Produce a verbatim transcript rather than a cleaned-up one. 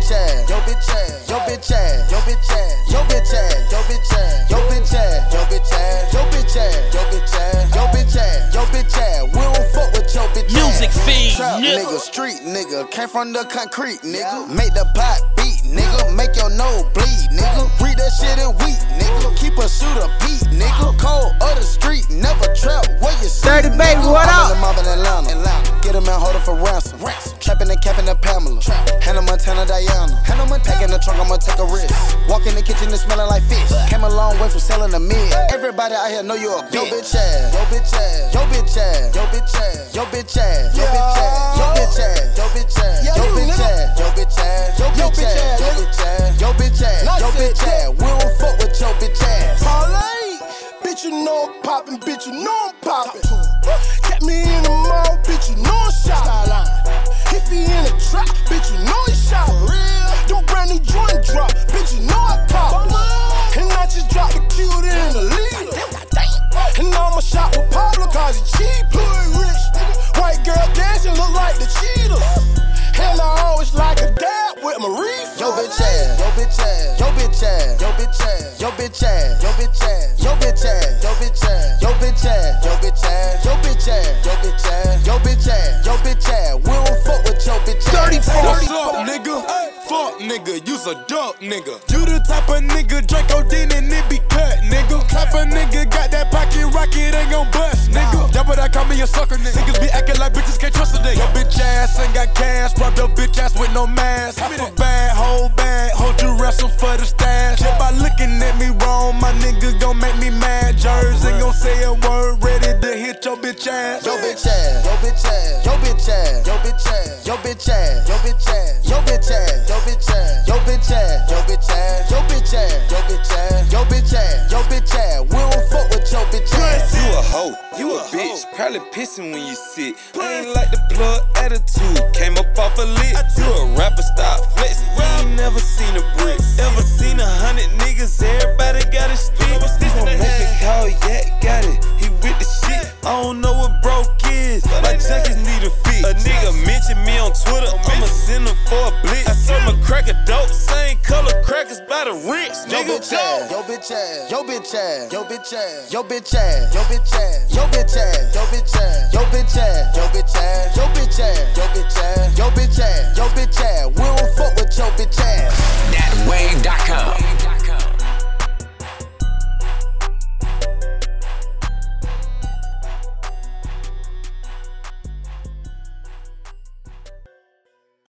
bitch ass, yo bitch ass, yo bitch ass, yo bitch ass, yo bitch ass, yo bitch ass, yo bitch ass, yo bitch ass, yo bitch ass, yo bitch ass, yo bitch ass, yo bitch ass. We don't fuck with your bitch ass. Music fiend, Trap nigga. nigga, street nigga, came from the concrete nigga. Make the pot beat nigga, make your nose bleed nigga. Read that shit in wheat nigga, keep a shooter beat nigga. Cold of the street, never trap where you see. Dirty baby, what up? I'm in the mob in Atlanta. Atlanta. Get him and hold him for ransom. ransom. Trapping and capping the Pamela. Trap. Hannah Montana Diana. Hannah Montana. Packing the trunk, I'ma take a risk. Walk in the kitchen and smelling like fish. Came a long way from selling a mid. Everybody out here know you a bitch. Yo bitch ass. Yo bitch ass. Yo bitch ass. Yo bitch ass. Yo bitch ass. Yo bitch ass. Yo bitch ass. Yo bitch ass. Yo bitch ass. Yo bitch ass. Yo bitch ass. Yo bitch ass. Yo bitch ass. Yo bitch ass. We don't fuck with your bitch ass. Parlay. Bitch, you know I'm poppin', bitch, you know I'm poppin'. Kept me in the mall, bitch, you know I'm shopping. If he in the trap, bitch, you know he shopping. Them brand new joint drop, bitch, you know I pop. And I just dropped the cute in the leader. And I'ma shop with Pablo cause he cheap. White girl dancing look like the cheetahs. And I always like a dab with my reef. Yo bitch ass, yo bitch ass, yo bitch ass, yo bitch ass, yo bitch ass, yo bitch ass, yo bitch ass, yo bitch ass, yo bitch ass, yo bitch ass, yo bitch ass, yo bitch ass, yo bitch ass, yo bitch ass. We don't fuck with your bitch ass. thirty-four. What's up, nigga? Fuck, nigga, you's a duck, nigga. You the type of nigga, drink codeine and it be cut, nigga. Type of nigga, got that pocket rocket, ain't gon' bust, nigga. Y'all better call me a sucker, nigga. Niggas be acting like bitches can't trust a nigga. Your bitch ass ain't got cash, rob your bitch ass with no mask. Half a bag, whole bag, hold you wrestle for the stash. Just by looking at me wrong, my nigga gon' make me mad. Jersey ain't gon' say a word, ready to hit your bitch ass. Yo bitch ass, yo bitch ass, yo bitch ass, yo bitch ass, yo bitch ass, yo bitch ass, yo bitch ass, yo bitch ass, yo bitch ass, yo bitch ass, yo bitch ass, yo bitch ass, yo bitch ass, yo bitch ass. We don't fuck with your bitch ass. You a hoe, you a bitch, probably pissing when you sit. I ain't like the plug attitude, came up off a lick. You a rapper, stop flexing, you ain't never seen a brick. Ever seen a hundred niggas, everybody got a stick. This gon' make me call, yeah, got it, he with the shit. I don't know what broke is, my junkies need a fix. A nigga mention me on Twitter, I'ma send him for a blitz. I serve my cracker dope, same color crackers by the rich, Yo nigga. bitch ass, yo bitch ass, yo bitch ass, yo bitch ass, yo bitch ass, yo bitch ass, yo bitch ass, yo bitch ass, yo bitch ass, yo bitch ass, yo bitch ass, yo bitch ass, yo bitch ass, yo bitch ass. We don't fuck with your bitch ass. that wave dot com